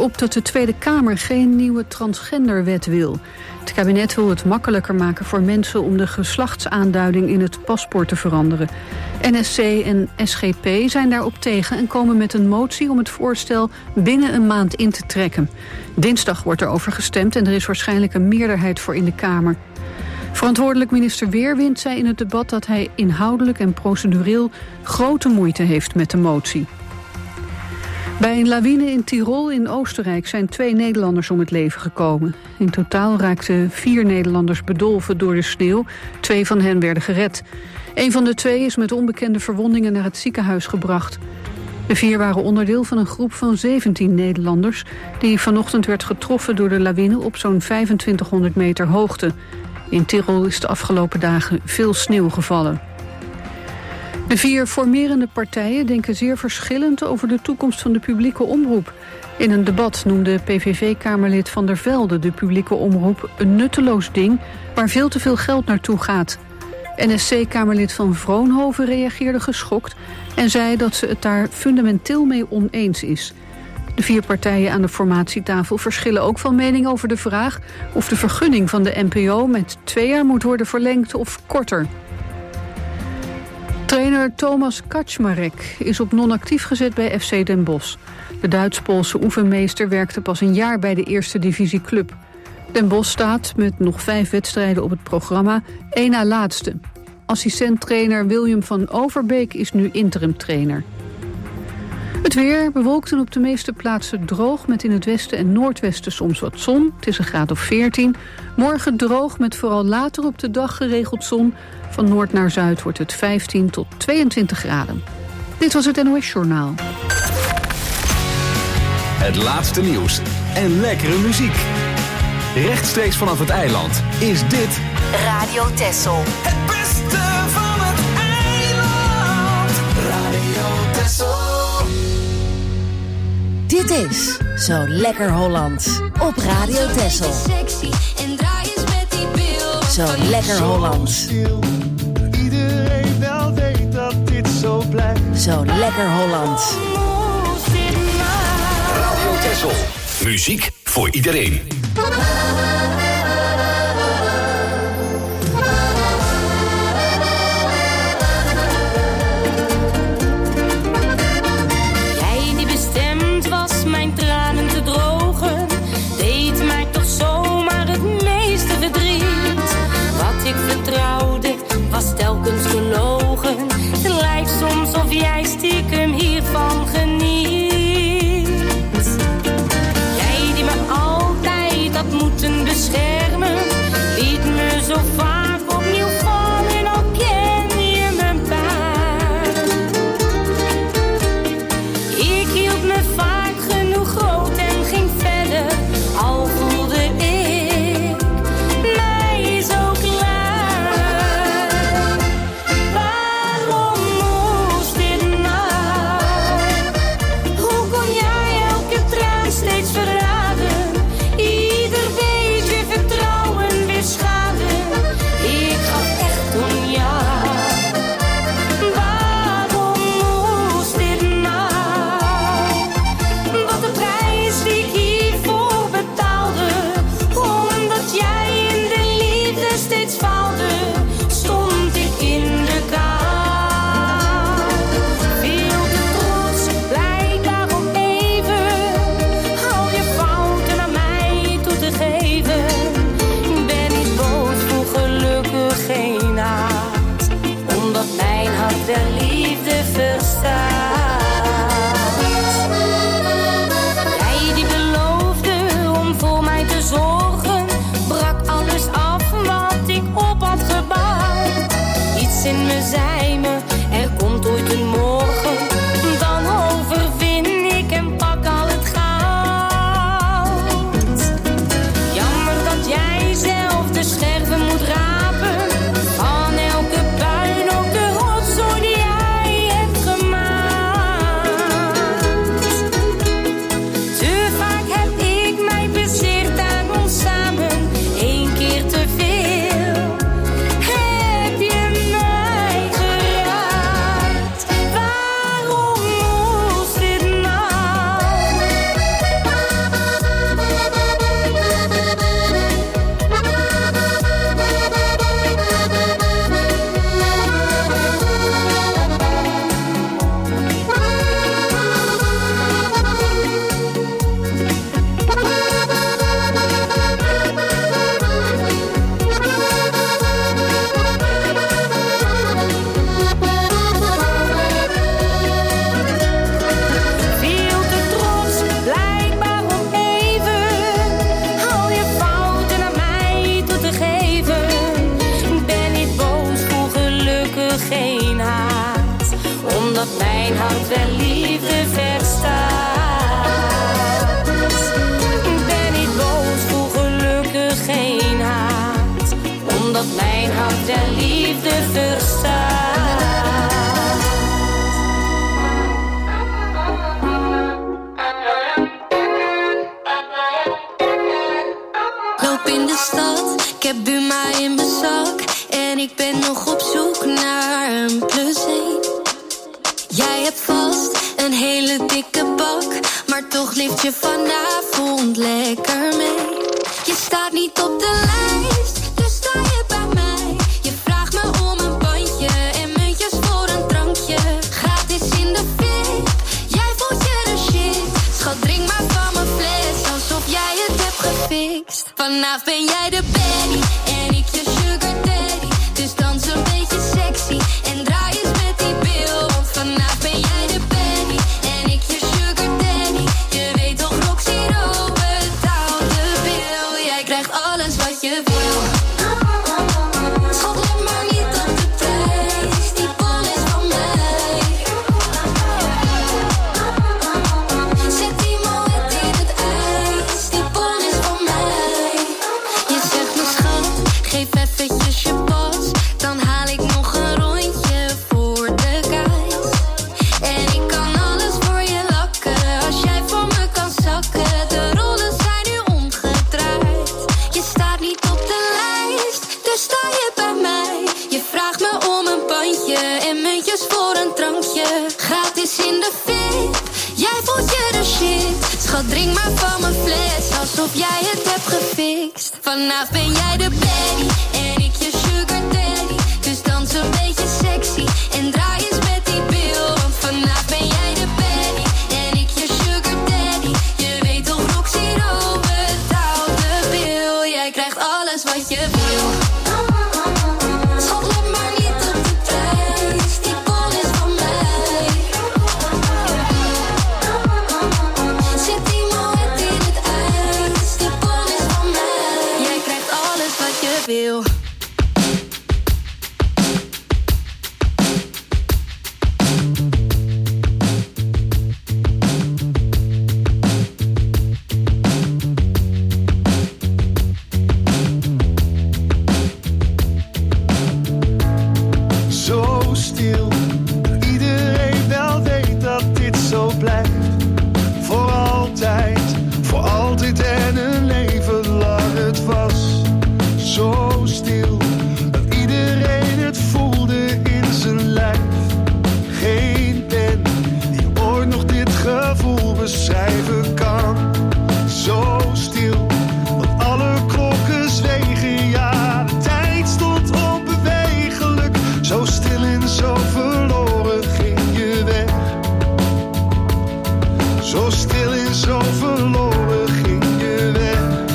erop dat de Tweede Kamer geen nieuwe transgenderwet wil. Het kabinet wil het makkelijker maken voor mensen om de geslachtsaanduiding in het paspoort te veranderen. NSC en SGP zijn daarop tegen en komen met een motie om het voorstel binnen een maand in te trekken. Dinsdag wordt erover gestemd en er is waarschijnlijk een meerderheid voor in de Kamer. Verantwoordelijk minister Weerwind zei in het debat dat hij inhoudelijk en procedureel grote moeite heeft met de motie. Bij een lawine in Tirol in Oostenrijk zijn 2 Nederlanders om het leven gekomen. In totaal raakten 4 Nederlanders bedolven door de sneeuw. 2 van hen werden gered. Een van de 2 is met onbekende verwondingen naar het ziekenhuis gebracht. De 4 waren onderdeel van een groep van 17 Nederlanders die vanochtend werd getroffen door de lawine op zo'n 2500 meter hoogte. In Tirol is de afgelopen dagen veel sneeuw gevallen. De 4 formerende partijen denken zeer verschillend over de toekomst van de publieke omroep. In een debat noemde PVV-kamerlid Van der Velde de publieke omroep een nutteloos ding waar veel te veel geld naartoe gaat. NSC-kamerlid Van Vroonhoven reageerde geschokt en zei dat ze het daar fundamenteel mee oneens is. De 4 partijen aan de formatietafel verschillen ook van mening over de vraag of de vergunning van de NPO met 2 jaar moet worden verlengd of korter. Trainer Thomas Kaczmarek is op non-actief gezet bij FC Den Bosch. De Duits-Poolse oefenmeester werkte pas een jaar bij de eerste divisieclub. Den Bosch staat met nog 5 wedstrijden op het programma 1 na laatste. Assistent-trainer William van Overbeek is nu interim-trainer. Het weer bewolkt en op de meeste plaatsen droog met in het westen en noordwesten soms wat zon. Het is een graad of 14. Morgen droog met vooral later op de dag geregeld zon. Van noord naar zuid wordt het 15 tot 22 graden. Dit was het NOS Journaal. Het laatste nieuws en lekkere muziek. Rechtstreeks vanaf het eiland is dit Radio Texel. Het beste van het eiland. Radio Texel. Dit is Zo Lekker Hollands op Radio Texel. Zo Lekker Hollands. Iedereen wel weet dat dit zo blijft. Zo Lekker Hollands. Radio Texel. Muziek voor iedereen. Jij die bestemd was mijn tranen te drogen, deed mij toch zomaar het meeste verdriet. Wat ik vertrouwde was telkens gelogen. Het lijkt soms of jij stiekem hiervan geniet. Jij die me altijd had moeten der liefde verstaat. Loop in de stad, ik heb Buma in mijn zak. En ik ben nog op zoek naar een +1. Jij hebt vast een hele dikke bak, maar toch lift je vanavond lekker mee. Je staat niet op de lijst, dus sta je bij mij. Je vraagt me om een bandje en muntjes voor een drankje. Gratis in de VIP, jij voelt je de shit. Schat, drink maar van mijn fles, alsof jij het hebt gefixt. Vanavond ben jij de baddie en ik je sugar daddy. Dus dans een beetje sexy en draai eens met die bil. Want vanavond ben jij de baddie en ik je sugar daddy. Je weet toch, Roxy Rob betaalt de bil. Jij krijgt alles wat je wil. Schat, let maar niet op de prijs, die bon is van mij. Zet die moed in het ijs, die bon is van mij. Je zegt me schat, geef eventjes je pas, dan haal ik nog een rondje voor de guys. En ik kan alles voor je lakken, als jij voor me kan zakken. De rollen zijn nu omgedraaid. Je staat niet op de lijst, dus sta je bij mij. Je vraagt me om een bandje en muntjes voor een drankje. Gratis in de VIP, jij voelt je de shit. Schat, drink maar van mijn fles, alsof jij het hebt gefixt. Vanavond ben jij de baddie en ik je sugar daddy. Dus dans een beetje sexy en draai eens met die bil. Want vanavond ben jij de baddie en ik je sugar daddy. Je weet toch, Roxy Rob betaalt de bil. Jij krijgt alles wat je wil. Schat, let maar niet op de prijs, die bon is van mij. Zet die moed in het ijs, die bon is van mij. Jij krijgt alles wat je wil. Zo stil, dat iedereen wel weet dat dit zo blijft. Voor altijd en een leven lang het was. Zo stil, dat iedereen het voelde in zijn lijf. Geen pen die ooit nog dit gevoel beschrijven kan. Zo stil, dat alle klokken zwegen, ja, de tijd stond onbewegelijk. Zo stil en zo verloren ging je weg. Zo stil en zo verloren ging je weg.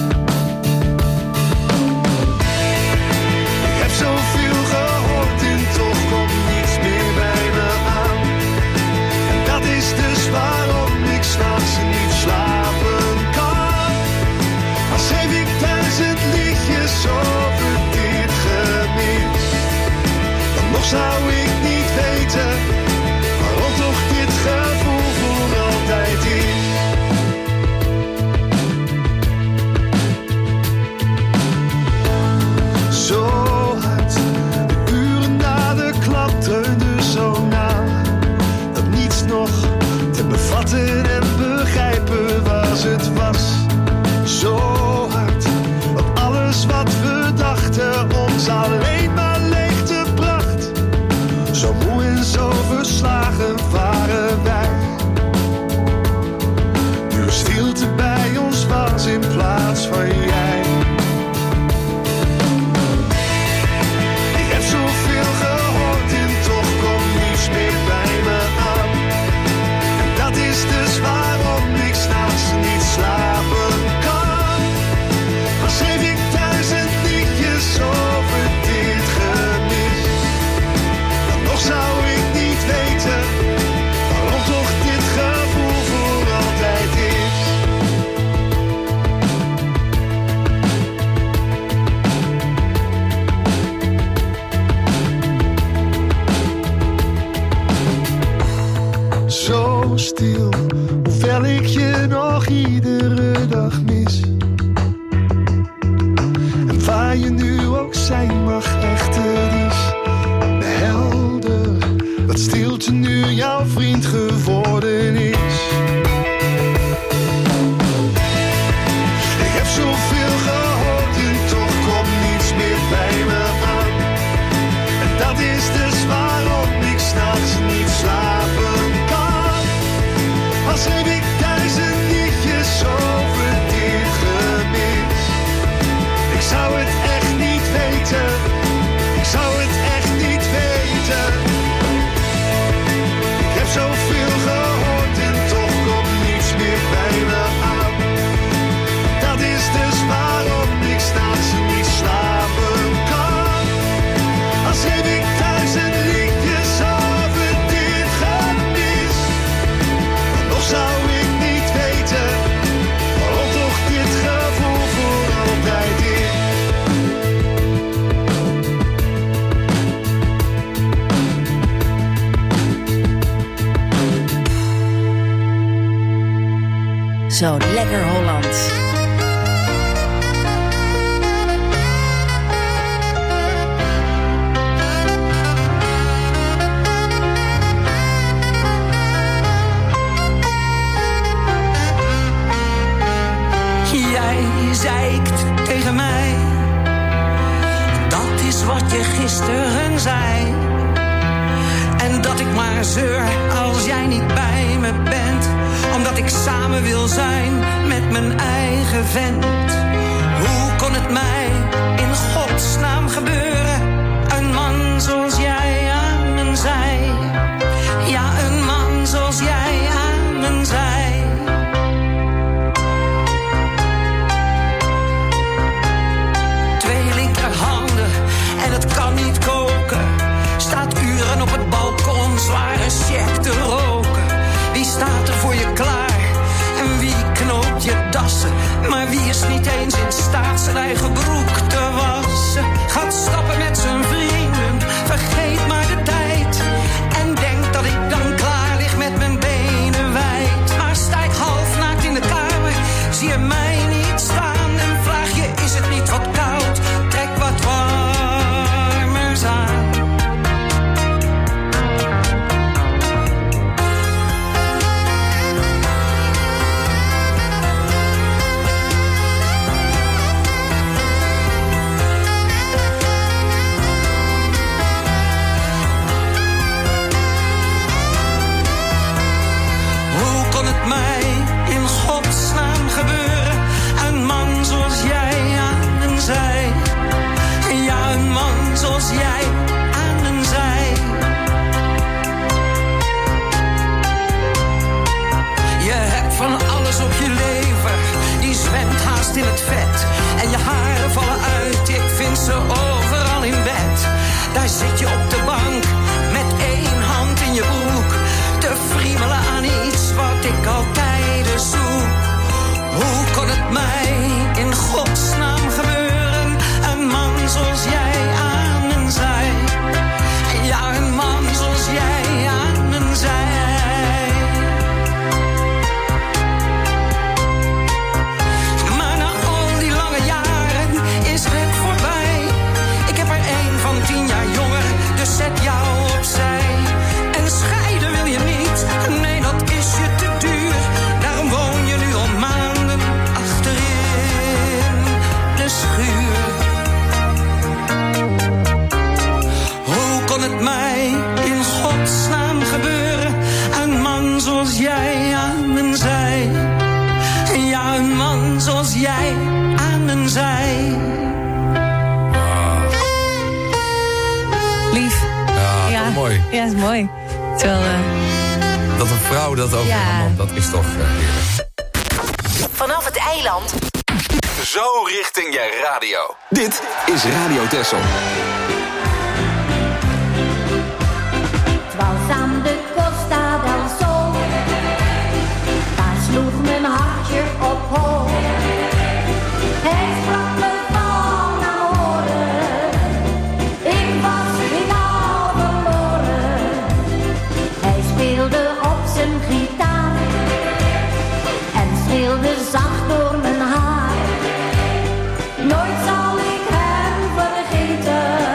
Ik heb zoveel gehoord en toch komt niets meer bij me aan. En dat is dus waarom ik 's nachts niet slapen kan. Al schreef ik 1000 liedjes over dit gemis, dan nog zou ik niet weten waarom toch dit gevoel voor altijd is. Zo hard, de uren na de klap dreunden zo na, dat niets nog te bevatten en begrijpen was het was. Zo hard, dat alles wat we dachten ons alleen maar leegte bracht. Zo moe en zo verslagen waren wij. Nu er stilte bij ons was in plaats van jij. Ik heb zoveel gehoord en toch komt niets meer bij me aan. En dat is dus waarom ik 's nachts niet slapen kan. Al schreef ik 1000 liedjes over dit gemis, dan nog zou ik niet weten waarom toch dit gevoel voor altijd is. Zo stil, hoewel ik je nog iedere dag mis. En waar je nu ook zijn mag, echte uur jouw vriend geworden is. Ik heb zoveel gehoord en toch komt niets meer bij me aan. En dat is dus waarom ik 's nachts niet slapen kan. Als heb ik 1000 liedjes over dit gemis. Ik zou het echt niet weten. Ik zou het echt niet weten. Ik heb zoveel gehoord en toch komt niets meer bij me aan. Dat is dus waarom ik 's nachts niet slapen kan. Als heb ik 1000 liedjes over dit gemis. Nog zou ik niet weten waarom toch dit gevoel voor altijd is. Zo lekker Holland. Jij zeikt tegen mij, dat is wat je gisteren zei. En dat ik maar zeur als jij niet bij me bent, omdat ik samen wil zijn met mijn eigen vent. Hoe kon het mij in godsnaam gebeuren? Een man zoals jij aan mijn zij. Ja, een man zoals jij aan mijn zij. Twee linkerhanden en het kan niet koken. Staat uren op het balkon, zware check te roken. Wie staat er voor je klaar? En wie knoopt je dassen? Maar wie is niet eens in staat zijn eigen broek te wassen? Gaat stappen met zijn vrienden, vergeet maar de tijd. En denkt dat ik dan klaar lig met mijn benen wijd. Maar sta ik half naakt in de kamer, zie je mij niet staan. En vraag je, is het niet wat koud? Trek wat warmers aan. Mij in godsnaam gebeuren? Een man zoals jij aan mijn zij. Ja, een man zoals jij aan mijn zij. Je hebt van alles op je lever, die zwemt haast in het vet. En je haren vallen uit, ik vind ze overal in bed. Daar zit je op de bank, met één hand in je broek, te friemelen aan iets wat ik altijd zoek. Hoe kon het mij in godsnaam gebeuren? Een man zoals jij aan mijn zij. Ja, een man zoals jij aan mijn zij. Maar na al die lange jaren is het voorbij. Ik heb er 1 van 10 jaar jonger, dus zet jou opzij. En scheiden wil je niet, nee, dat is je te duur. Daarom woon je nu al maanden achterin de schuur. Hoe kon het mij in godsnaam gebeuren? Een man zoals jij aan mijn zij. Ja, een man zoals jij aan mijn zij. Lief. Ja, mooi. Ja, is mooi. Terwijl, dat een vrouw dat over een man, dat is toch heerlijk. vanaf het eiland. Zo richting je radio. Dit is Radio Texel. Het was aan de Costa del Sol. Daar sloeg mijn hartje op hol. Hij sprak me van amore. Ik was finaal verloren. Hij speelde op zijn gitaar en streelde zacht door mijn haar. Nooit zal ik hem vergeten.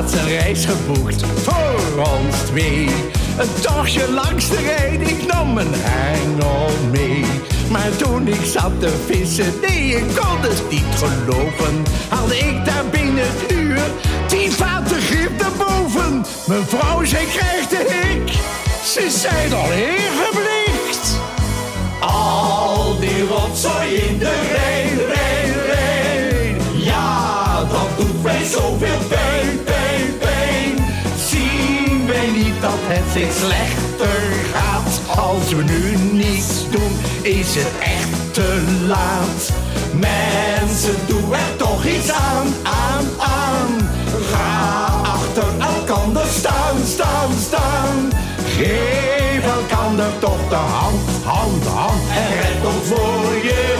laatst een reis geboekt voor ons twee. Een tochtje langs de Rijn, ik nam mijn hengel mee. Maar toen ik zat te vissen, nee, ik kon het niet geloven. Haalde ik daar binnen het uur 10 vaten grip naar boven. Mijn vrouw, zij krijgt de hik. Ze zijn al ingeblikt. Al die rotzooi in de Rijn, Rijn, Rijn. Ja, dat doet mij zoveel pijn, pijn, pijn. Zien wij niet dat het steeds slechter gaat? Als we nu niets doen, is het echt te laat. Mensen, doe er toch iets aan, aan, aan. Ga achter elkander staan, staan, staan. Geef elkander toch de hand, hand, hand. En red ons voor je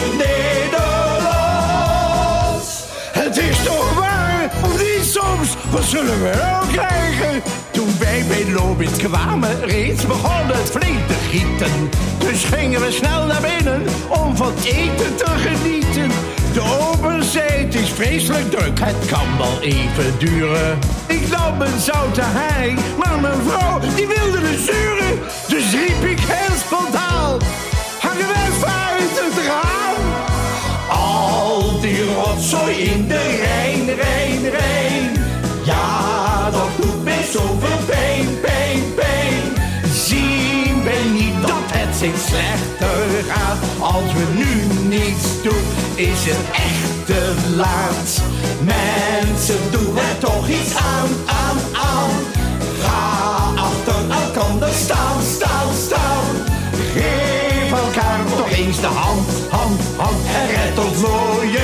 Nederland. Het is toch waar, of niet soms? Wat zullen we wel krijgen? Toen wij bij Lobit kwamen, reeds begon het flink te gieten. Dus gingen we snel naar binnen om van eten te genieten. De ober zei, het is vreselijk druk, het kan wel even duren. Ik nam een zoute hei, maar mijn vrouw die wilde de zure. Dus riep ik heel spontaan, hangen wij uit het raam. Al die rotzooi in de Rijn, Rijn, Rijn. Ja, dat doet mij zoveel pijn, pijn, pijn. Zien wij niet dat het steeds slechter gaat? Als we nu niets doen, is het echt te laat. Mensen, doe er toch iets aan, aan, aan. Ga achter elkander staan, staan, staan. Geef elkaar toch eens de hand, hand, hand. En red ons mooie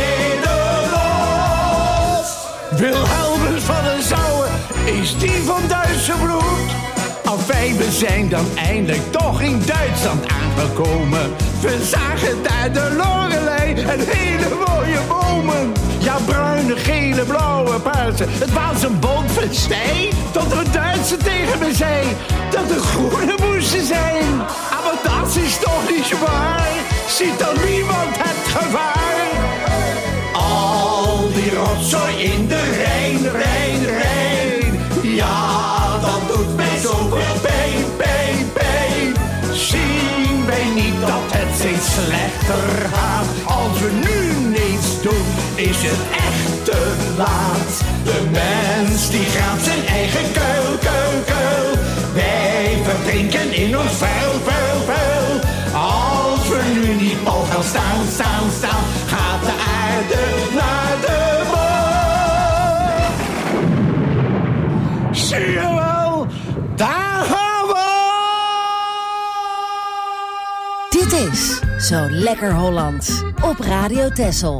Nederland. Wilhelmus van den Sauer is die van Duitse bloed. Afijn, we zijn dan eindelijk toch in Duitsland aangekomen. We zagen daar de Lorelei en hele mooie bomen. Ja, bruine, gele, blauwe, paarse. Het was een bont festijn. Tot een Duitser tegen me zei dat de groene moesten zijn. Maar dat is toch niet waar? Ziet dan niemand het gevaar? Al die rotzooi in de Rijn, Rijn, Rijn. Ja, dat doet mij zoveel pijn, pijn, pijn. Zien wij niet dat het steeds slechter gaat? Als we nu niets doen, is het echt te laat. De mens die graaft zijn eigen kuil, kuil, kuil. Wij verdrinken in ons vuil, vuil, vuil. Als we nu niet pal gaan staan, staan, staan, gaat de aarde naar de maan. Zie je wel, daar gaan we! Dit is Zo Lekker Hollands op Radio Texel.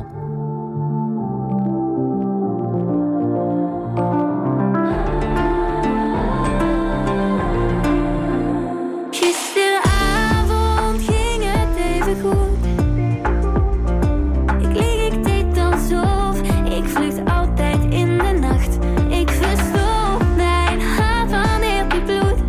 Gisteravond ging het even goed. Ik lieg, ik deed alsof ik vlucht altijd in de nacht. Ik verstop mijn hart wanneer het bloed.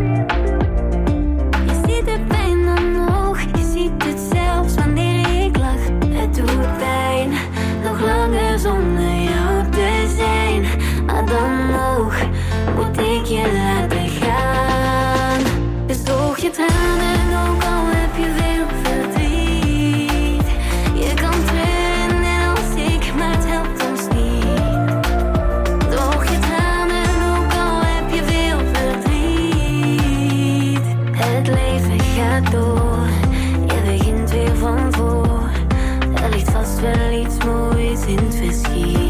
Je ziet de pijn dan nog, je ziet het zelfs wanneer ik lach. Het doet pijn, nog langer zonder jou te zijn. Maar dan nog moet ik je laten gaan. Dus droog je tranen, ook al heb je veel verdriet. Je kan trainen net als ik, maar het helpt ons niet. Droog je tranen, ook al heb je veel verdriet. Het leven gaat door, je begint weer van voor. Er ligt vast wel iets moois in het verschiet.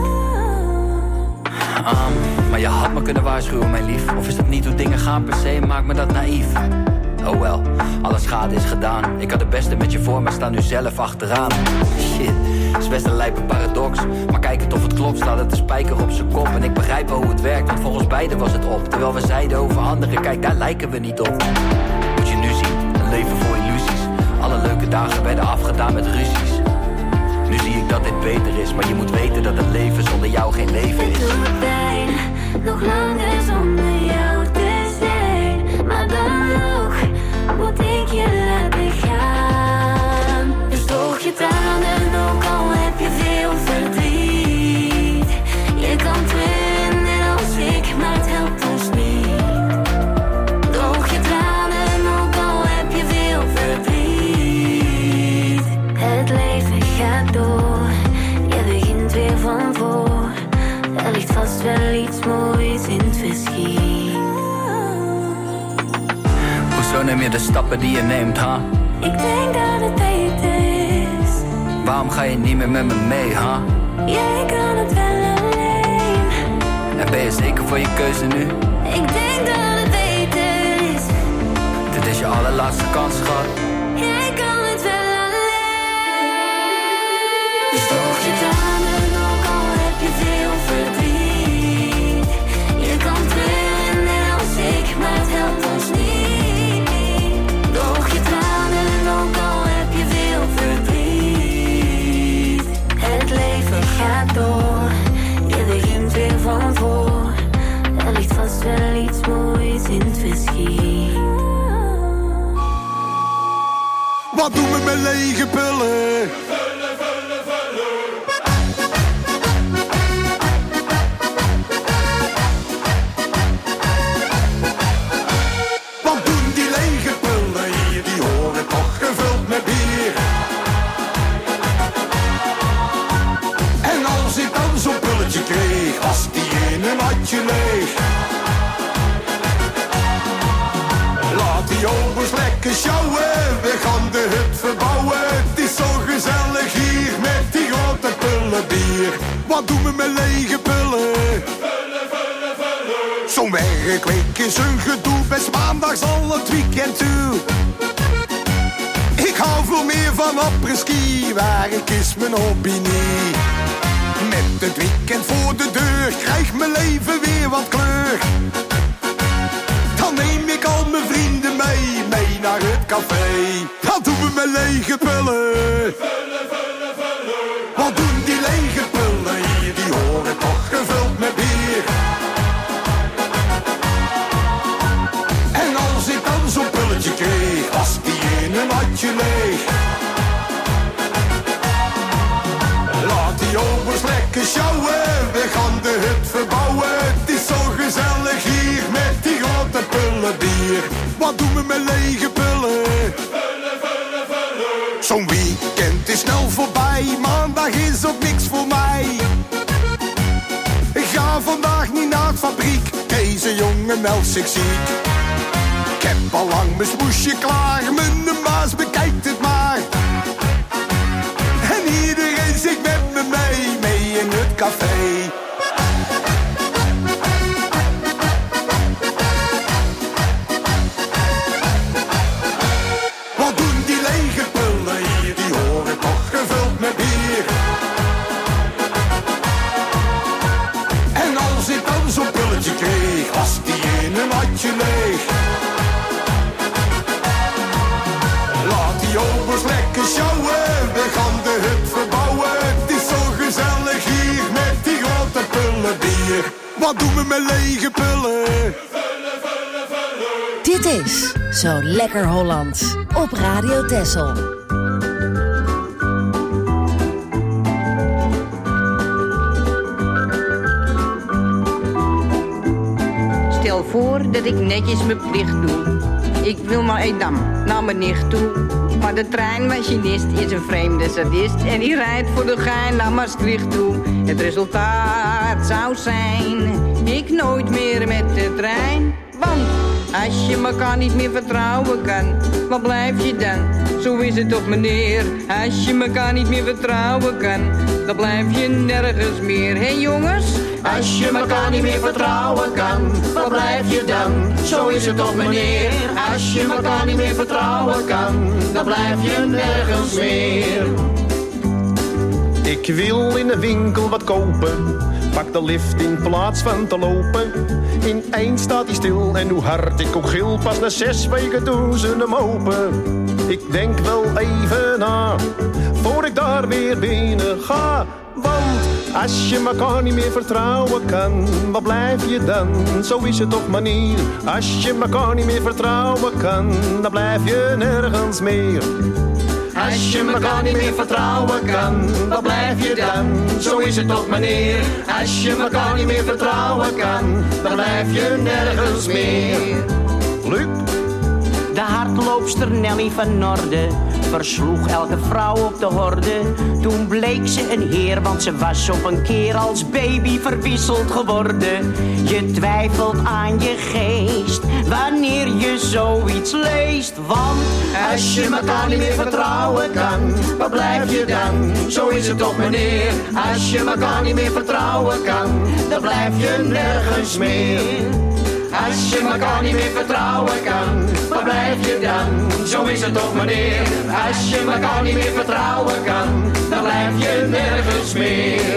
Maar je had me kunnen waarschuwen, mijn lief. Of is dat niet hoe dingen gaan per se, maakt me dat naïef. Oh wel, alle schade is gedaan. Ik had het beste met je voor, maar sta nu zelf achteraan. Shit, is best een lijpe paradox. Maar kijk het of het klopt, staat het een spijker op zijn kop. En ik begrijp wel hoe het werkt, want voor ons beiden was het op. Terwijl we zeiden over anderen, kijk daar lijken we niet op. Moet je nu zien, een leven vol illusies. Alle leuke dagen werden afgedaan met ruzies. Nu zie ik dat dit beter is, maar je moet weten dat een leven zonder jou geen leven is. Het doet pijn, nog langer zonder jou te zijn. Maar dan nog moet ik je laten gaan. Dus droog je tranen, ook al heb je veel verdriet. Je kan trainen Hoezo neem je de stappen die je neemt, ha? Ik denk dat het beter is. Waarom ga je niet meer met me mee, ha? Jij kan het wel alleen. En ben je zeker voor je keuze nu? Ik denk dat het beter is. Dit is je allerlaatste kans, schat. Jij kan het wel alleen. Dus droog je tranen, ook al heb je veel verdriet. Je kan treuren net als ik, maar het helpt ons niet. Droog je tranen, ook al heb je veel verdriet. Het leven gaat door, je begint weer van voor. Er ligt vast wel iets moois in het verschiet. Wat doen we met lege pullen? Vullen, vullen, vullen. Wat doen die lege pullen hier? Die horen toch gevuld met bier. En als ik dan zo'n pulletje kreeg, was die in een handje leeg. Laat die obers lekker sjouwen, we gaan de hut verbouwen. Het is zo gezellig hier met die grote pullen bier. Wat doen we met lege pullen? Vullen, vullen, vullen. Zo'n werkweek is een gedoe, best maandags al het weekend toe. Ik hou veel meer van après-ski, werk is mijn hobby niet. Met het weekend voor de deur, krijgt mijn leven weer wat kleur. Dan neem ik al mijn vrienden mee naar het café. Wat doen we met lege pullen? Vullen, vullen, vullen. Wat doen die lege pullen hier? Die horen toch gevuld met bier. En als ik dan zo'n pulletje kreeg, was die in een handje leeg. Laat die obers lekker sjouwen, we gaan de hut verbouwen. Het is zo gezellig hier met die grote pullen bier. Wat doen we met lege pullen? Vullen, vullen, vullen. Zo'n weekend is snel voorbij, maandag is ook niks voor mij. Ik ga vandaag niet naar het fabriek, deze jongen meldt zich ziek. Ik heb al lang mijn smoesje klaar, mijn baas bekijkt het maar. En iedereen zingt met me mee in het café. Wat doen die lege pullen hier? Die horen toch gevuld met bier. En als ik dan zo'n pulletje kreeg, was die in een handje leeg. Laat die obers lekker sjouwen, we gaan de hut verbouwen. Het is zo gezellig hier met die grote pullen bier. Wat doen we met lege pullen? Vullen, vullen, vullen. Dit is Zo Lekker Hollands op Radio Texel. Stel voor dat ik netjes mijn plicht doe. Ik wil naar Edam, naar mijn nicht toe. Maar de treinmachinist is een vreemde sadist. En die rijdt voor de gein naar Maastricht toe. Het resultaat zou zijn, ik nooit meer met de trein. Want als je elkaar niet meer vertrouwen kan, waar blijf je dan? Zo is het toch meneer. Als je elkaar niet meer vertrouwen kan, dan blijf je nergens meer. Hé jongens? Als je elkaar niet meer vertrouwen kan, waar blijf je dan? Zo is het toch meneer. Als je elkaar niet meer vertrouwen kan, dan blijf je nergens meer. Ik wil in de winkel wat kopen, pak de lift in plaats van te lopen. Ineens staat hij stil en hoe hard ik ook gil, pas na 6 weken doen ze hem open. Ik denk wel even na, voor ik daar weer binnen ga. Want als je elkaar niet meer vertrouwen kan, waar blijf je dan? Zo is het toch manier. Als je elkaar niet meer vertrouwen kan, dan blijf je nergens meer. Als je elkaar niet meer vertrouwen kan, waar blijf je dan? Zo is het toch meneer. Als je elkaar niet meer vertrouwen kan, dan blijf je nergens meer. Luc? De hardloopster Nelly van Noorden versloeg elke vrouw op de horde. Toen bleek ze een heer, want ze was op een keer als baby verwisseld geworden. Je twijfelt aan je geest wanneer je zoiets leest. Want als je elkaar niet meer vertrouwen kan, waar blijf je dan? Zo is het toch meneer. Als je elkaar niet meer vertrouwen kan, dan blijf je nergens meer. Als je elkaar niet meer vertrouwen kan, waar blijf je dan? Zo is het toch meneer. Als je elkaar niet meer vertrouwen kan, dan blijf je nergens meer.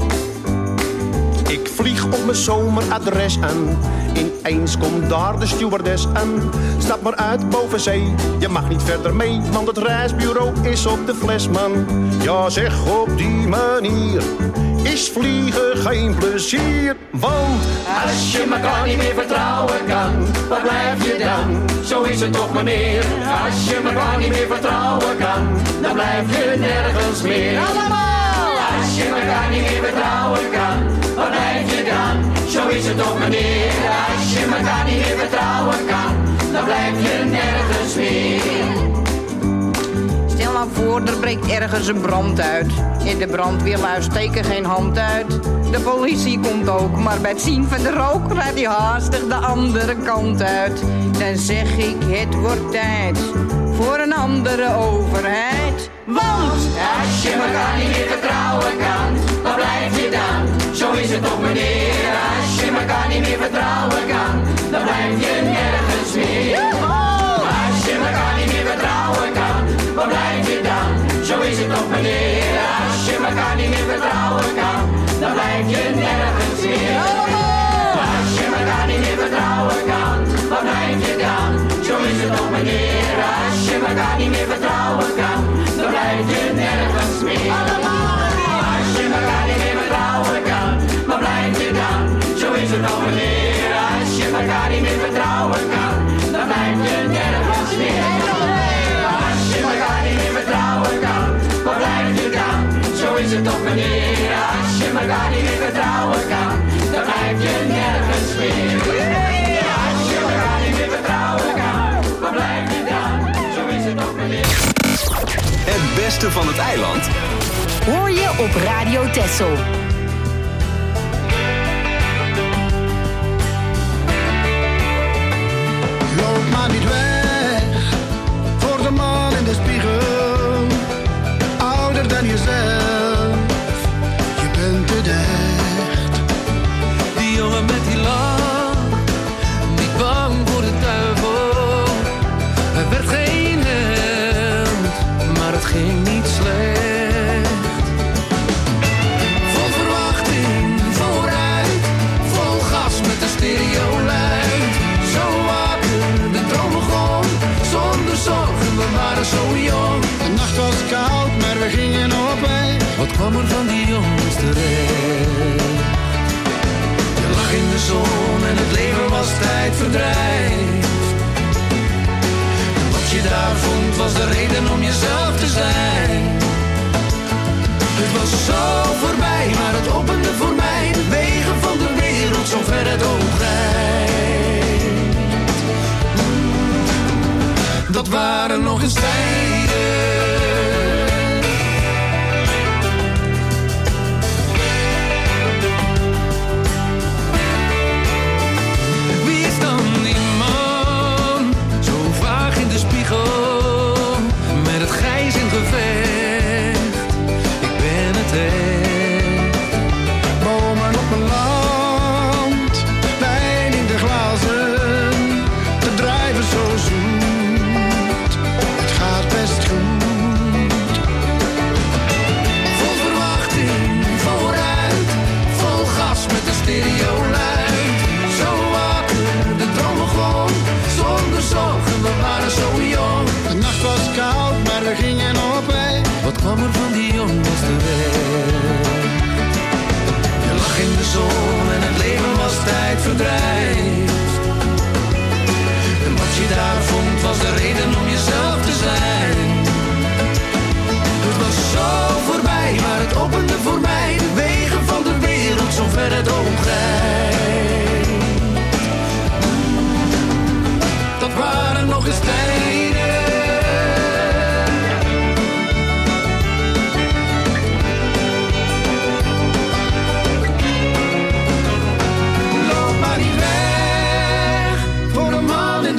Ik vlieg op mijn zomeradres aan. Ineens komt daar de stewardess aan. Stap maar uit boven zee, je mag niet verder mee, want het reisbureau is op de fles, man. Ja zeg, op die manier is vliegen geen plezier. Want als je elkaar niet meer vertrouwen kan, waar blijf je dan? Zo is het toch meneer. Als je elkaar niet meer vertrouwen kan, dan blijf je nergens meer. Allemaal! Als je elkaar niet meer vertrouwen kan, waar blijf je dan? Zo is het toch meneer. Als je elkaar niet meer vertrouwen kan, dan blijf je nergens meer. Stel nou voor, er breekt ergens een brand uit. In de brandweerlui steken geen hand uit. De politie komt ook, maar bij het zien van de rook rijdt hij haastig de andere kant uit. Dan zeg ik, het wordt tijd voor een andere overheid. Want als je elkaar niet meer vertrouwen kan, waar blijf je dan? Zo is het toch meneer. Als je elkaar niet meer vertrouwen kan, dan blijf je nergens meer. Als je elkaar niet meer vertrouwen kan, waar blijf je dan? Zo is het toch meneer. Als je elkaar niet meer vertrouwen kan, dan blijf je nergens meer. Als je elkaar niet meer vertrouwen kan, waar blijf je dan? Zo is het toch meneer. Als je elkaar niet meer vertrouwen kan, dan blijf je nergens meer. Als je elkaar niet meer vertrouwen kan, waar blijf je dan? Zo is het toch meneer. Als je elkaar niet meer vertrouwen kan, dan blijf je nergens meer. Als je elkaar niet meer vertrouwen kan, waar blijf je dan? Zo is het toch meneer. Als je elkaar niet meer vertrouwen kan, dan blijf je nergens meer. Als je elkaar niet meer vertrouwen kan, waar blijf je dan? Zo is het toch meneer. Het beste van het eiland hoor je op Radio Texel. Loop maar niet weg voor de man in de spiegel. Ouder dan jezelf, je bent het echt. Die jongen met die lach, niet bang voor de duivel. Hij werd geen held, maar het ging niet slecht. Vol verwachting, vooruit, vol gas met de stereo luid. Zo wakker, de droom begon, zonder zorgen, we waren zo jong. De nacht was koud, maar we gingen op weg. Wat kwam er van die jongens terecht? Je lag in de zon en het leven was tijdverdrijf. En wat je daar vond was de reden om jezelf te zijn. Het was zo voorbij, maar het opende voor mij de wegen van de wereld, zo ver het oog reikt. Dat waren nog eens tijden. Bomen op een land, wijn in de glazen, de drijven zo zoet. Het gaat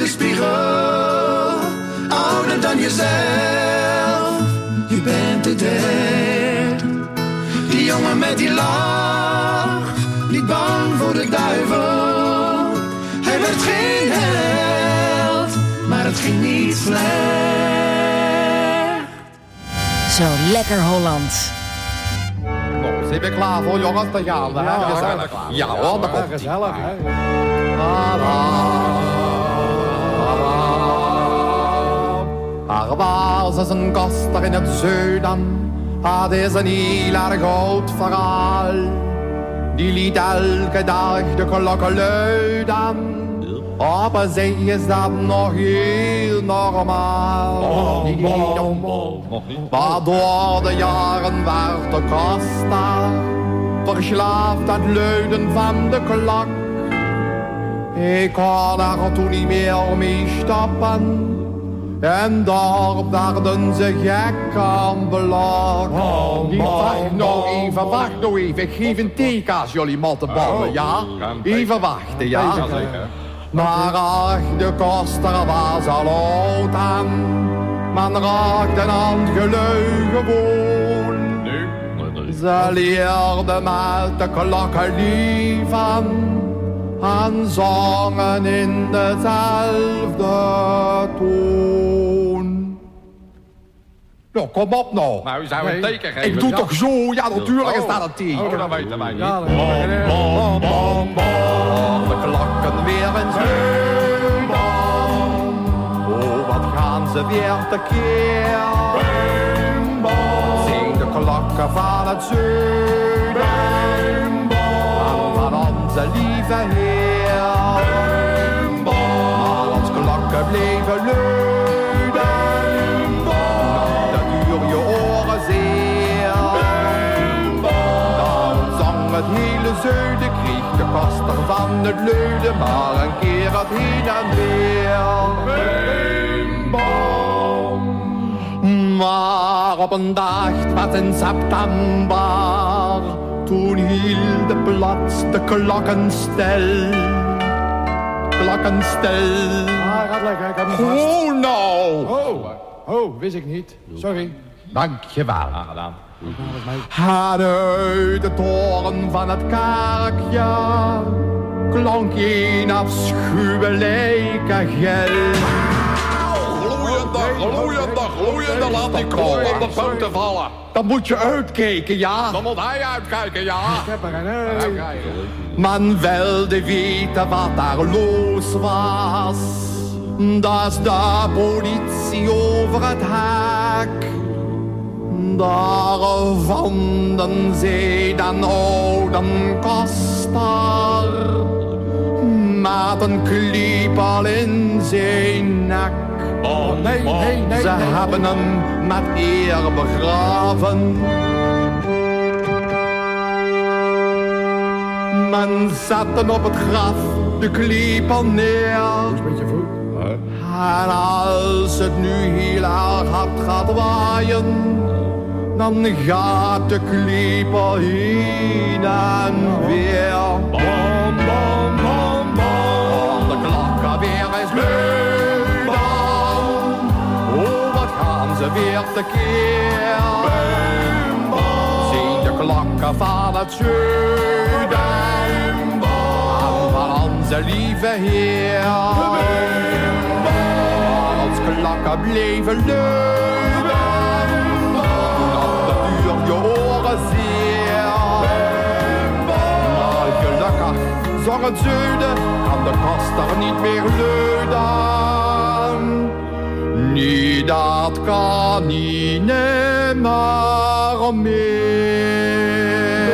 spiegel, ouder dan jezelf. Je bent het echt. Die jongen met die lach, niet bang voor de duivel. Hij werd geen held, maar het ging niet slecht. Zo lekker Hollands. Zijn we klaar voor jongens? Dan gaan we. Ja, gezellig. Ja hoor, dat komt gezellig. Er was eens een koster in het zuiden. Het is een heel erg oud verhaal. Die liet elke dag de klokken luiden. Op zee is dat nog heel normaal. Maar door de jaren werd de koster verslaafd aan het luiden van de klok. Ik kon er toen niet meer mee stoppen. En daar werden ze gek aan belang. Wacht nou even. Ik geef een teken als jullie mottenballen, ja? Even wachten, ja? Maar ach, de koster was al oud aan. Men raakte aan het gelui gewoon. Ze leerden met de klokken lief aan. En zongen in dezelfde toon. Nou, kom op nou. Nou, zou een teken geven. Ik doe toch zo? Ja, natuurlijk is dat een teken. Oh, dat weten wij niet. Ja, bom, bom, bom. De klokken weer in zwem. Oh, wat gaan ze weer tekeer. Zijn de klokken van het zuiden. Van onze lieve Heer. Maar als klokken bleven luiden, dat duur je oren zeer. Dan zong het hele zuiden, kreeg de koster van het luiden, maar een keer het heen en weer. Maar op een dag, wat in september, toen hield de plaats de klokken stil. Klokken stil. Gaat lekker, ik heb hem vast. Oh, nou. Oh, wist ik niet. Sorry. Dankjewel. Gedaan. Uit de toren van het kerkje klonk een afschuwelijke gil. Gloeiende, laat die kool op de poten vallen. Dan moet je uitkijken, ja. Dan moet hij uitkijken, ja. Ik heb er een Man wilde weten wat daar los was. Dat is de politie over het hek. Daar vonden zij dan oude koster met een kliepel in zijn nek. Oh, nee. Ze hebben hem met eer begraven. Men zette op het graf de kliepel neer. En als het nu heel erg hard gaat waaien, dan gaat de kliepel heen en weer. Bom, bom, bom, bom. De klokken weer is luid. Oh, wat gaan ze weer tekeer. Zien de klokken van het zuiden. Van onze lieve Heer. Als klokken bleven luiden, dat duur je oren zeer. Maar gelukkig zong het zuiden, kan de koster niet meer luiden. Nee, dat kan niet meer meer.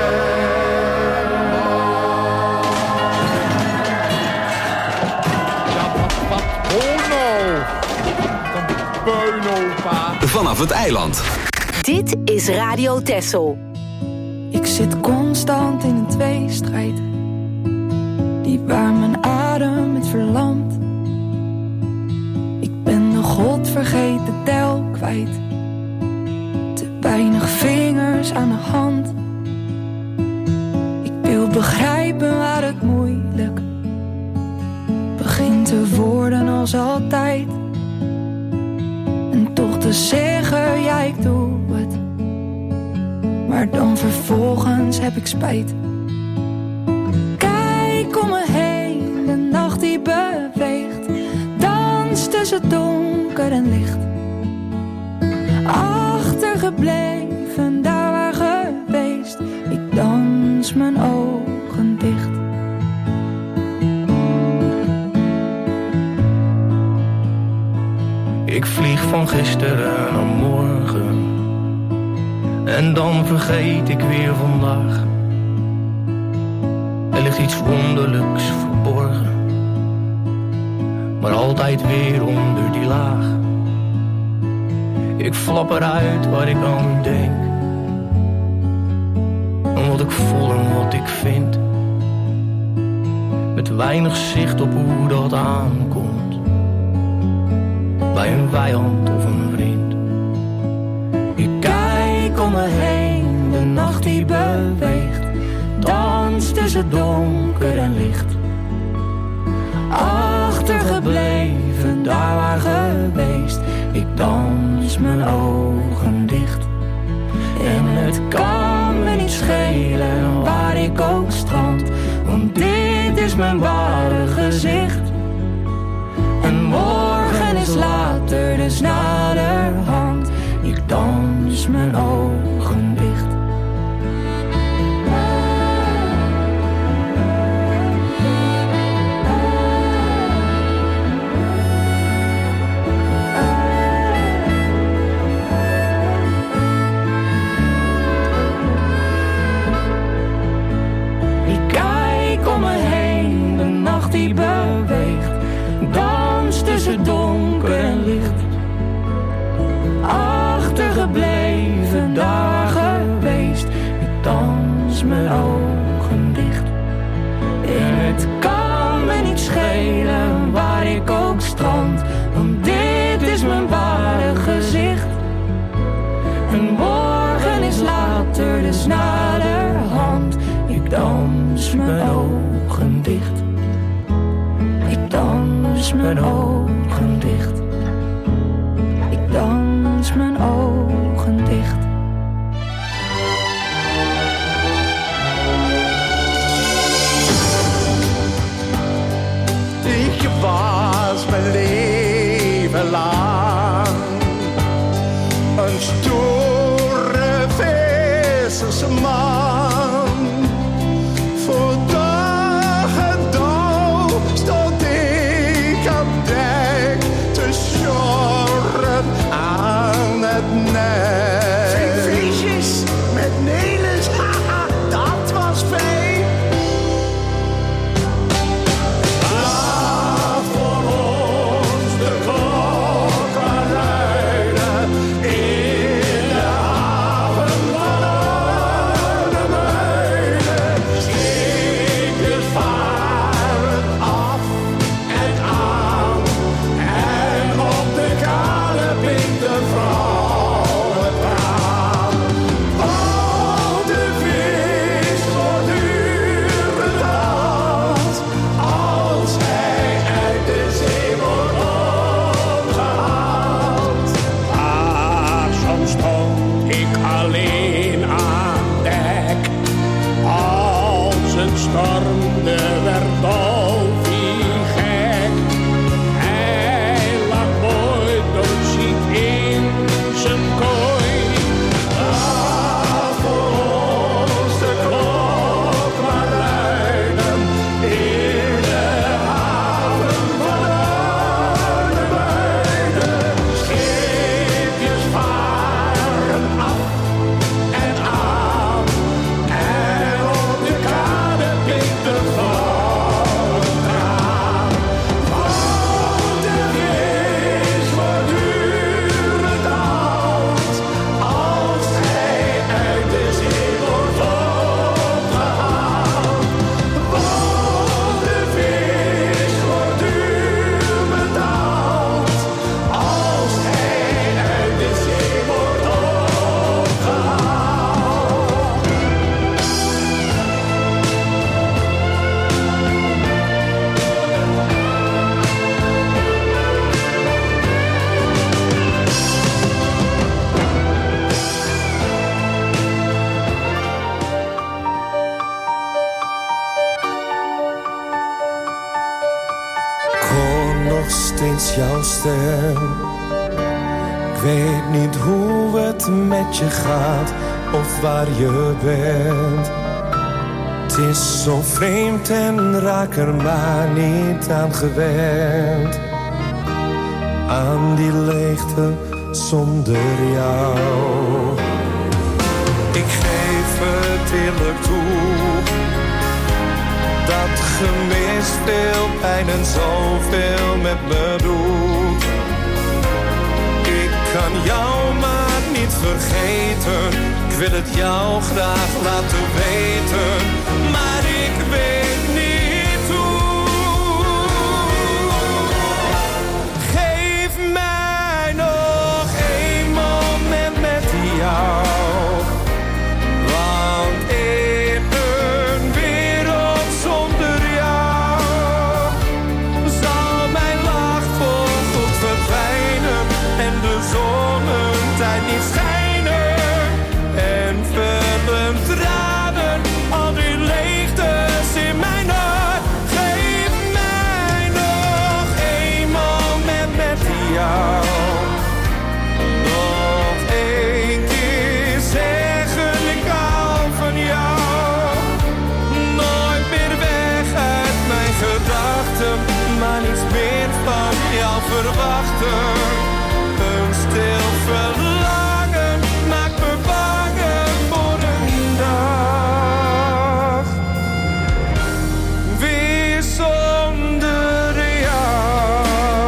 Vanaf het eiland. Dit is Radio Texel. Ik zit constant in een tweestrijd, die waar mijn adem het verlamt. Ik ben de godvergeten tel kwijt, te weinig vingers aan de hand. Ik wil begrijpen waar het moeilijk begint te worden zoals altijd. En toch te zeggen, ja ik doe het. Maar dan vervolgens heb ik spijt. Kijk om me heen, de nacht die beweegt. Dans tussen donker en licht. Achtergebleven, daar waar geweest. Ik dans mijn ogen dicht. Ik vlieg van gisteren naar morgen. En dan vergeet ik weer vandaag. Er ligt iets wonderlijks verborgen. Maar altijd weer onder die laag. Ik flap eruit waar ik aan denk. En wat ik voel en wat ik vind. Met weinig zicht op hoe dat aankomt. Bij een vijand of een vriend. Ik kijk om me heen, de nacht die beweegt. Dans tussen donker en licht. Achtergebleven, daar waar geweest. Ik dans mijn ogen dicht. En het kan me niet schelen waar ik ook strand. Want dit is mijn ware gezicht. En morgen is later, dus naderhand. Ik dans mijn ogen dicht. Die beweegt, dans tussen donker en licht. Achtergebleven, daar geweest. Ik dans mijn ogen dicht. En het kan me niet schelen waar ik ook strand. Want dit is mijn ware gezicht. En morgen is later, dus naderhand. Ik dans mijn ogen dicht. Ik dans mijn ogen dicht. Ik dans mijn ogen dicht. Ik was mijn leven lang een stoere vissersman. Voor dag en dauw stond ik op dek te sjorren aan het net. Vliegvisjes met Nelis, haha, dat was fijn. Laat voor ons de klok jouw stem. Ik weet niet hoe het met je gaat of waar je bent. Het is zo vreemd en raak er maar niet aan gewend. Aan die leegte zonder jou. Ik geef het eerlijk toe. Dat gemis veel pijn en zoveel met me doet. Ik kan jou maar niet vergeten. Ik wil het jou graag laten weten. Maar ik weet niet hoe. Geef mij nog één moment met jou. Want in een wereld zonder jou zal mijn lach voorgoed verdwijnen en de zonnetijd niet schijnen. En vullen tranen al die leegtes in mijn hart. Geef mij nog één moment met jou. Nog één keer zeggen ik hou van jou. Nooit meer weg uit mijn gedachten, maar niets meer van jou verwachten. Een stil verlangen maakt me bang voor een dag. Weer zonder jou.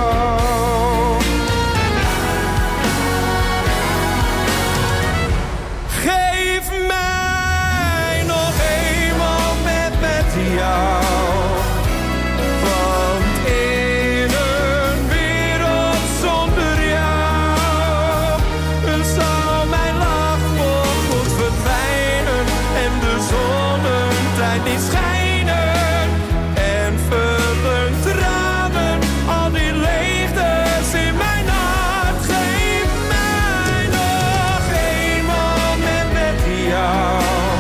Geef mij nog één moment met jou. Want in een wereld zonder jou zal mijn lach voorgoed verdwijnen en de zonnetijd niet schijnen. En vullen tranen al die leegtes in mijn hart. Geef mij nog één moment met jou.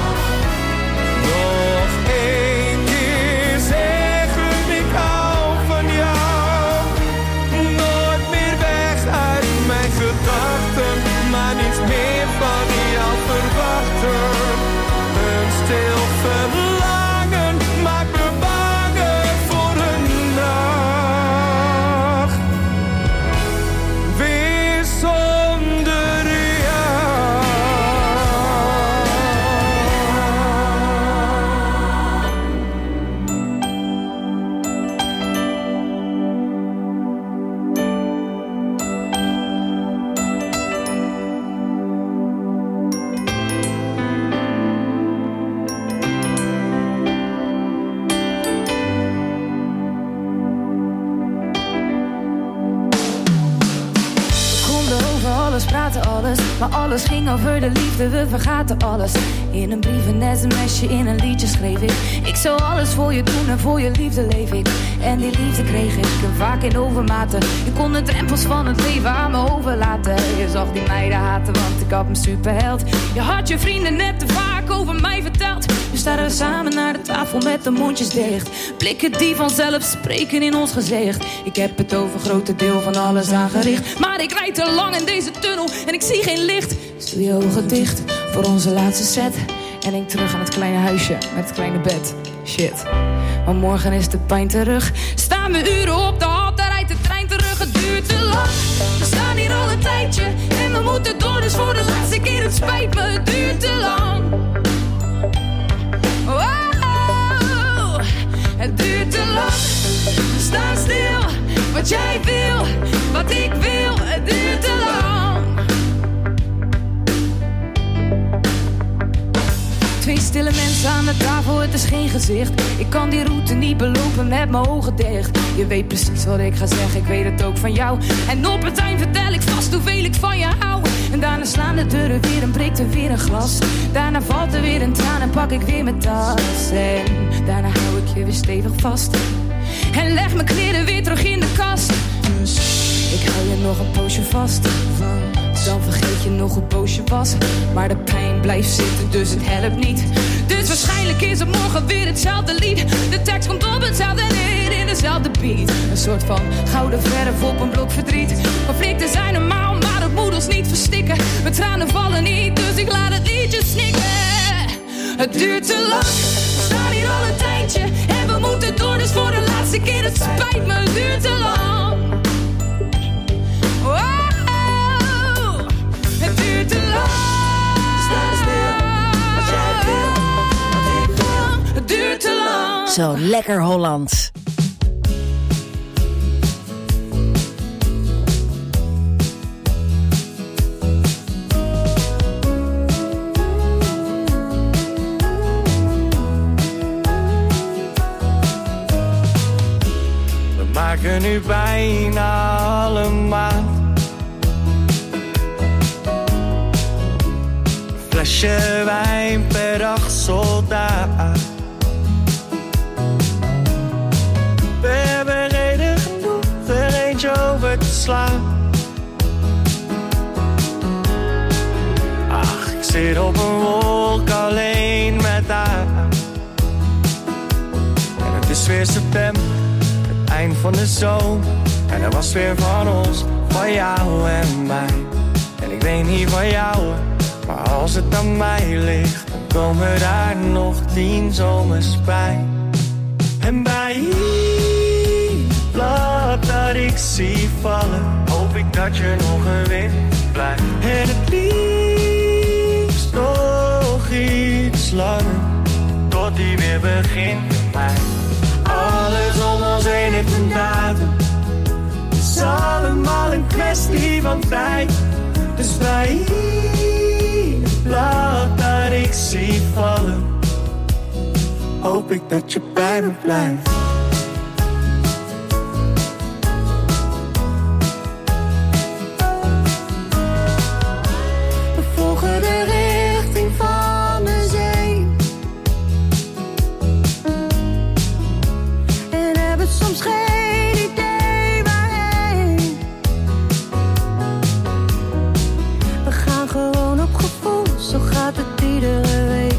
Nog één keer zeggen ik hou van jou. Nooit meer weg uit mijn gedachten, maar niets meer van jou verwachten. Een stil verlangen maakt me bang voor een dag. Weer zonder jou. Konden over alles praten, alles. Maar alles ging over de liefde, we vergaten alles. In een brief, een sms'je, in een liedje schreef ik. Ik zou alles voor je doen en voor je liefde leef ik. En die liefde kreeg ik en vaak in overmaten. Je kon de drempels van het leven aan me overlaten. Je zag die meiden haten, want ik had mijn superheld. Je had je vrienden net te vaak over mij verteld. We staan samen naar de tafel met de mondjes dicht. Blikken die vanzelf spreken in ons gezicht. Ik heb het over grote deel van alles aangericht. Maar ik rijd te lang in deze tunnel en ik zie geen licht. Dus doe je ogen dicht voor onze laatste set. En denk terug aan het kleine huisje met het kleine bed. Shit, maar morgen is de pijn terug. Staan we uren op de hal, daar rijdt de trein terug. Het duurt te lang, we staan hier al een tijdje. En we moeten door, dus voor de laatste keer, het spijt me. Het duurt te lang. Wow, het duurt te lang. We staan stil, wat jij wil, wat ik wil. Het duurt te lang. Twee stille mensen aan de tafel, het is geen gezicht. Ik kan die route niet belopen met mijn ogen dicht. Je weet precies wat ik ga zeggen, ik weet het ook van jou. En op het eind vertel ik vast hoeveel ik van je hou. En daarna slaan de deuren weer en breekt er weer een glas. Daarna valt er weer een traan en pak ik weer mijn tas. En daarna hou ik je weer stevig vast. En leg mijn kleren weer terug in de kast. Dus ik hou je nog een poosje vast. Want Hollands. Dan vergeet je nog hoe boos je was, maar de pijn blijft zitten, dus het helpt niet. Dus waarschijnlijk is het morgen weer hetzelfde lied. De tekst komt op hetzelfde neer in dezelfde beat. Een soort van gouden verf op een blok verdriet. Conflicten zijn normaal, maar het moet ons niet verstikken. Mijn tranen vallen niet, dus ik laat het liedje snikken. Het duurt te lang, we staan hier al een tijdje. En we moeten door, dus voor de laatste keer. Het spijt me, het duurt te lang. Wow, het duurt te lang. Sta stil, als jij wil, wat ik wil. Het duurt te lang. Zo lekker Hollands. We maken nu bijna alle maand. Flesje wijn per dag, soldaat. We hebben reden genoeg er eentje over te slaan. Ach, ik zit op een wolk alleen met haar. En het is weer september, het eind van de zomer. En er was weer van ons, van jou en mij. En ik weet niet van jou, maar als het aan mij ligt, dan komen daar nog 10 zomers bij. En bij ieder blad dat ik zie vallen, hoop ik dat je nog een wind blijft. En het liefst nog iets langer, tot die weer begint met mij. Alles om ons heen heeft een datum, het is allemaal een kwestie van tijd. Dus bij ieder blad dat ik zie vallen, hoop ik dat je bij me blijft. We volgen de richting van de zee en hebben soms geen idee waarheen. We gaan gewoon op gevoel, zo gaat het iedere week.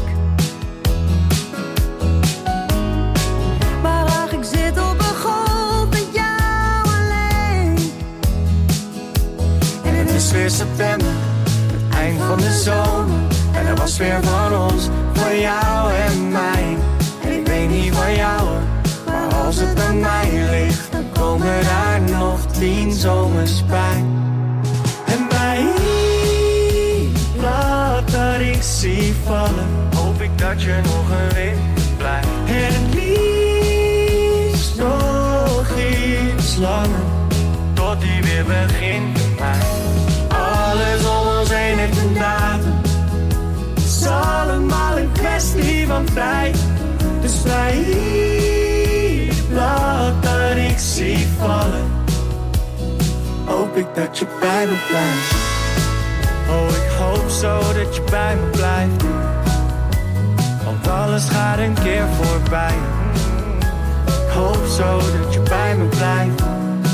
Maar ach, ik zit op een golf met jou alleen. En het is weer september, het eind van de zomer. En er was weer van ons, van jou en mij. En ik weet niet van jou, maar als het aan mij ligt, dan komen daar nog 10 zomers bij. En bij ieder blad dat ik zie vallen, hoop ik dat je nog een wind blijft. En het liefst nog iets langer, tot die weer begint met mij. Alles om ons heen heeft een datum, het is allemaal een kwestie van tijd. Dus bij ieder blad dat ik zie vallen, hoop ik dat je bij me blijft. Oh, ik hoop zo dat je bij me blijft, want alles gaat een keer voorbij. Ik hoop zo dat je bij me blijft,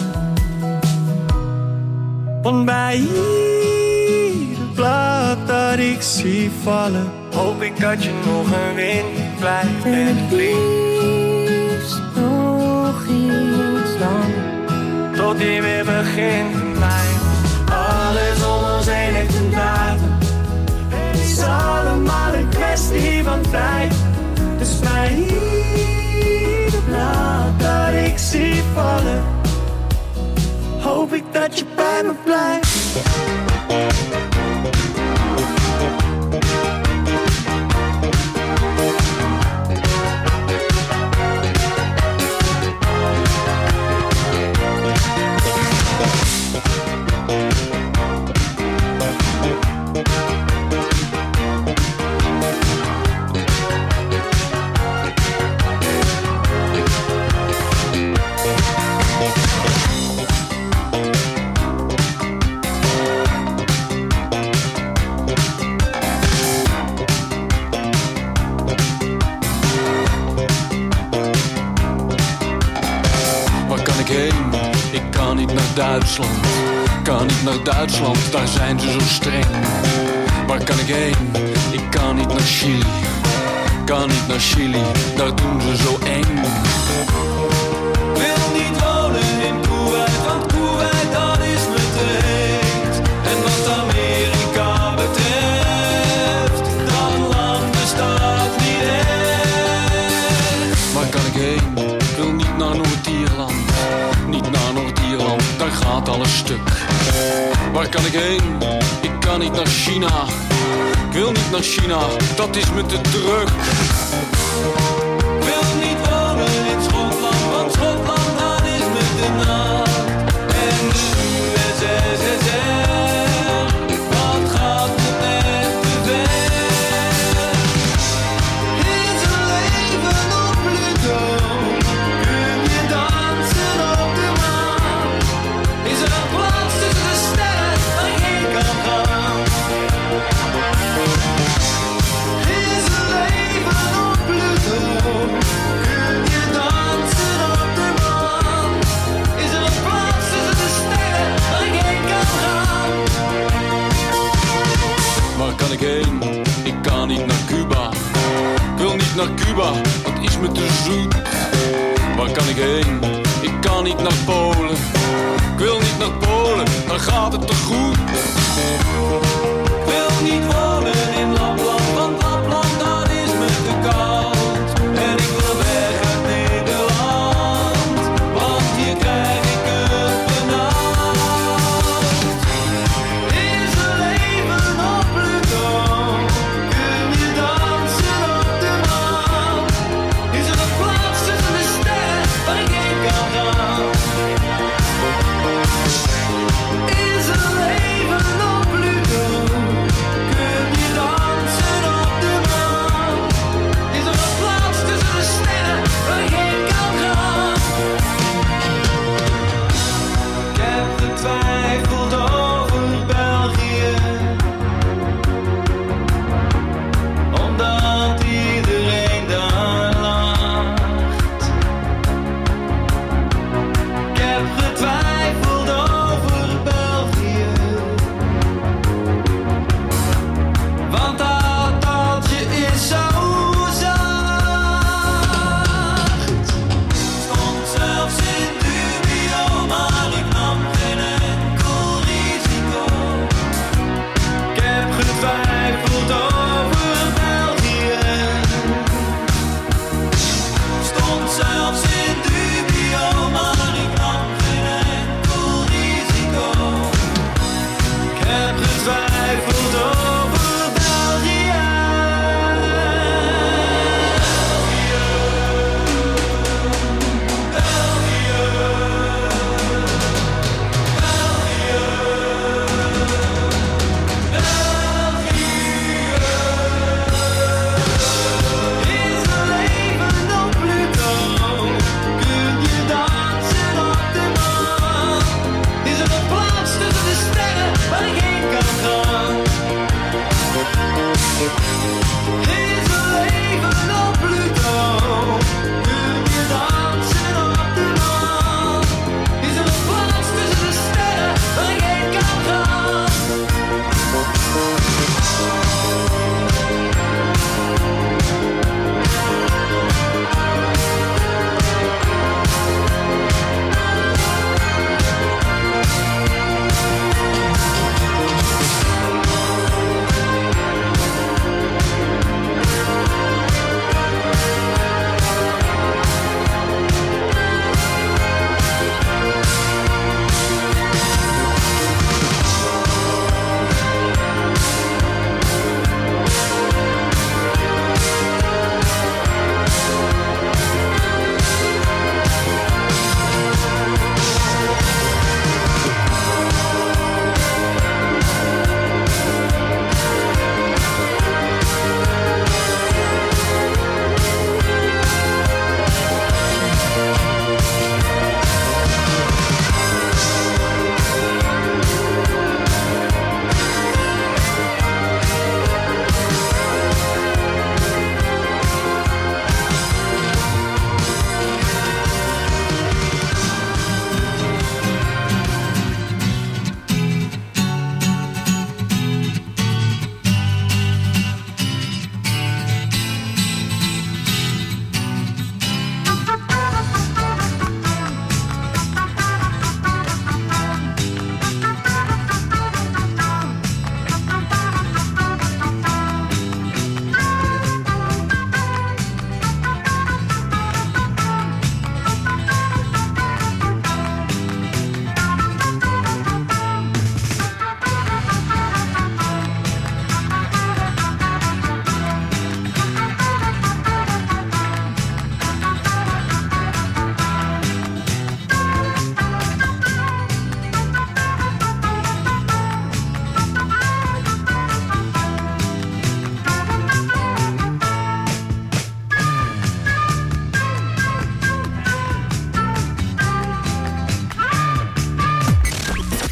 want bij ieder blad dat ik zie vallen, hoop ik dat je nog een wind blijft. En het liefst nog iets langer, tot die weer begint met mij. Alles om ons heen heeft een datum, het is allemaal een kwestie van tijd. Dus bij ieder blad dat ik zie vallen, hoop ik dat je bij me blijft. Duitsland. kan niet naar Duitsland, daar zijn ze zo streng. Waar kan ik heen? Ik kan niet naar Chili. Kan niet naar Chili, daar doen ze zo eng. Wil niet wonen in Kuwait, want Kuwait dat is me te heet. En wat Amerika betreft, dat land bestaat niet echt. Waar kan ik heen? Ik wil niet naar Noord-Ierland. Niet naar Noord-Ierland, daar gaat alles stuk. Waar kan ik heen? Ik kan niet naar China. Ik wil niet naar China, dat is me te druk. Ik wil niet wonen in Schotland, want Schotland dat is me te nat. En de USSR, wat gaat het net te ver. Is er leven op Pluto? Kun je dansen op de maan? Is er een plaats tussen de sterren waar ik heen kan gaan? Is er leven op Pluto? Kun je dansen op de maan? Is er een plaats tussen de sterren waar ik heen kan gaan? Waar kan ik heen? Ik kan niet naar Cuba. Ik wil niet naar Cuba, dat is me te zoet. Waar kan ik heen? Ik kan niet naar Polen. Ik wil niet naar Polen, dan gaat het te goed. Ik wil niet wonen in Lapland, want Lapland dat is me te koud. En ik wil weg uit Nederland, want hier krijg ik het benauwd. Is er leven op Pluto? Kun je dansen op de maan? Is er een plaats tussen de sterren waar ik heen kan gaan? Is er leven op Pluto?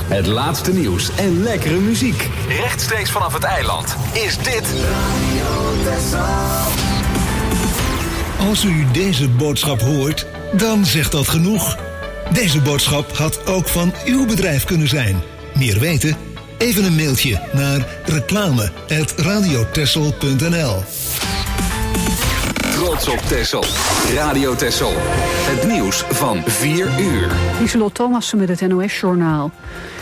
Het laatste nieuws en lekkere muziek. Rechtstreeks vanaf het eiland is dit Radio Texel. Als u deze boodschap hoort, dan zegt dat genoeg. Deze boodschap had ook van uw bedrijf kunnen zijn. Meer weten? Even een mailtje naar reclame@radiotexel.nl. Trots op Texel. Radio Texel. Het nieuws van 4 uur. Lieselot Thomassen met het NOS-journaal.